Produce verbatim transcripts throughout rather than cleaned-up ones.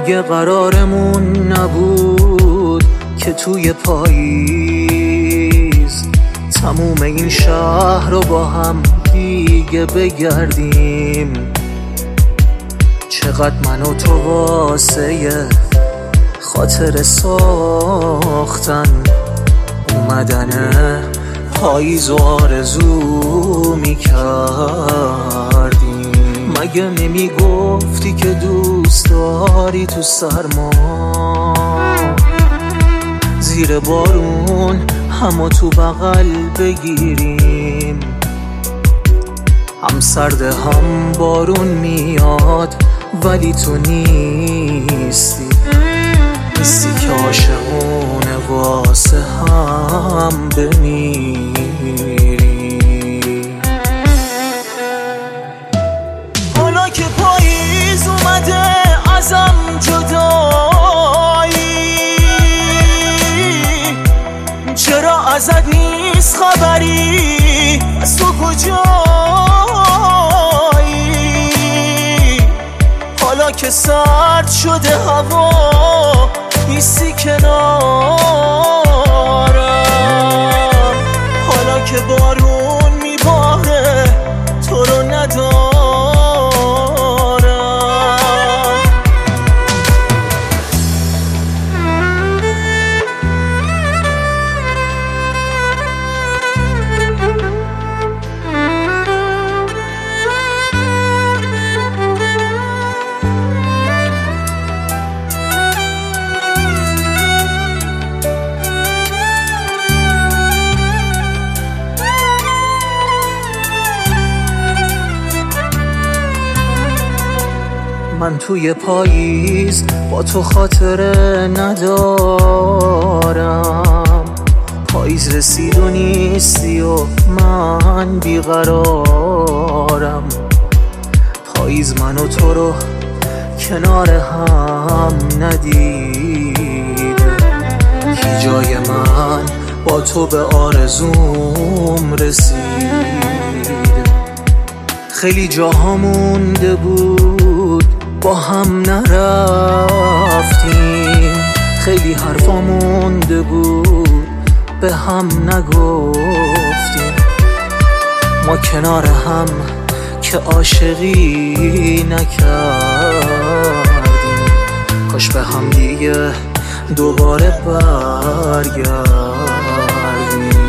مگه قرارمون نبود که توی پاییز تموم این شهر رو با هم دیگه بگردیم؟ چقدر من و تو واسه خاطر ساختن اومدن پاییز و آرزو میکردیم. مگه نمیگفتی که دوست داری تو سرما زیر بارون همو تو بغل بگیریم؟ هم سرده هم بارون میاد ولی تو نیستی، نیستی که عاشقونه واسه هم بمیری. حالا که پاییز اومده ازم جدایی، چرا ازت نیست خبری؟ از تو کجایی؟ حالا که سرد شده هوا نیستی کنارم، حالا که بارون میباره تو رو ندارم. من توی پاییز با تو خاطره ندارم، پاییز رسید و نیستی و من بیقرارم. پاییز من و تو رو کنار هم ندیده، کی جای من با تو به آرزوم رسید. خیلی جاها مونده بود با هم نرفتیم، خیلی حرفا مونده بود به هم نگفتیم. ما کنار هم که عاشقی نکردیم، کاش به هم دیگه دوباره برگردیم.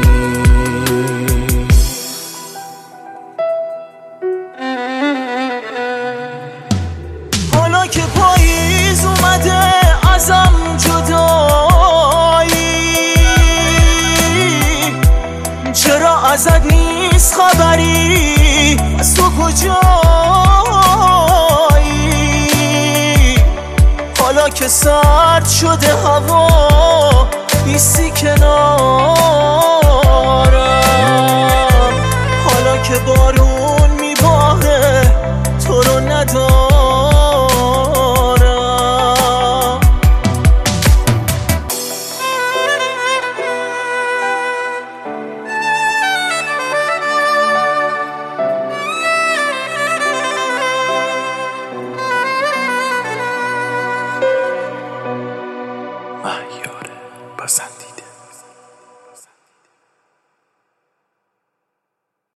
حالا که پاییز اومده ازم جدایی، چرا ازت نیست خبری؟ از تو کجایی؟ حالا که سرد شده هوا نیستی کنار